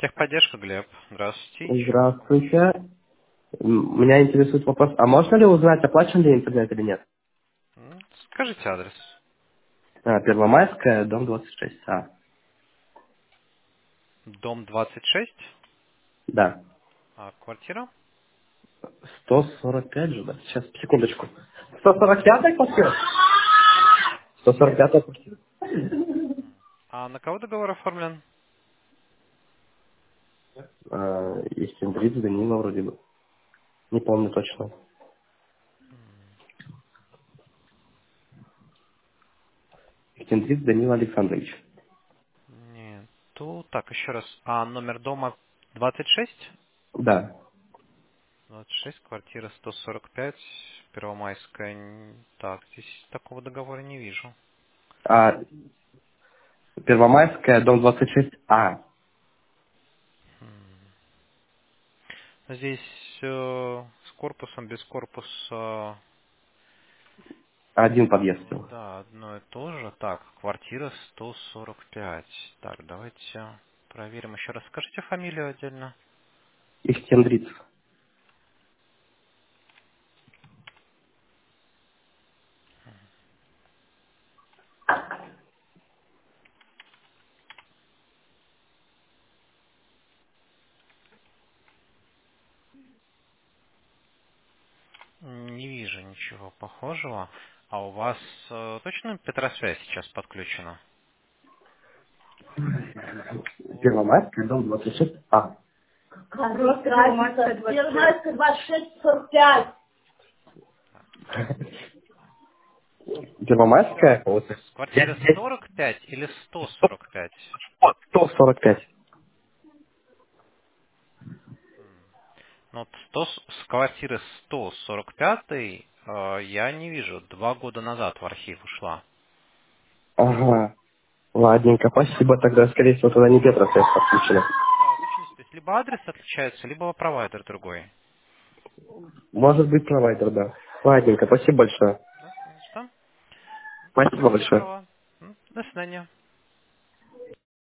Техподдержка, Глеб. Здравствуйте. Здравствуйте. Меня интересует вопрос, а можно ли узнать, оплачен ли интернет или нет? Скажите адрес. Первомайская, дом 26А. Дом 26. Да. А квартира? 145 же, да? Сейчас, секундочку. 145-я квартира? 145-я квартира. А на кого договор оформлен? Естендриц Данила вроде бы. Не помню точно. Естендриц Данила Александрович. Нет. Так, еще раз. А номер дома 26? Да. 26, квартира 145, Первомайская. Так, здесь такого договора не вижу. А, Первомайская, дом 26А. Здесь с корпусом, без корпуса. Один подъезд всего. Да, одно и то же. Так, квартира 145. Так, давайте проверим еще раз. Скажите фамилию отдельно. Естендриц. Не вижу ничего похожего. А у вас точно Петросвязь сейчас подключена? Первомайская, дом 26А. Первомайская, 26-45. Еще раз. Первомайская, вот, Квартира здесь 45 или 145? 145. Ну, вот с квартиры 145 я не вижу. 2 года назад в архив ушла. Ага, ладненько, спасибо, тогда, скорее всего, тогда не Петросвязь подключена. Да, уточните. То есть либо адрес отличается, либо провайдер другой. Может быть, провайдер, да. Ладненько, спасибо большое. Да, не за что. Спасибо Всего большое. доброго. До свидания.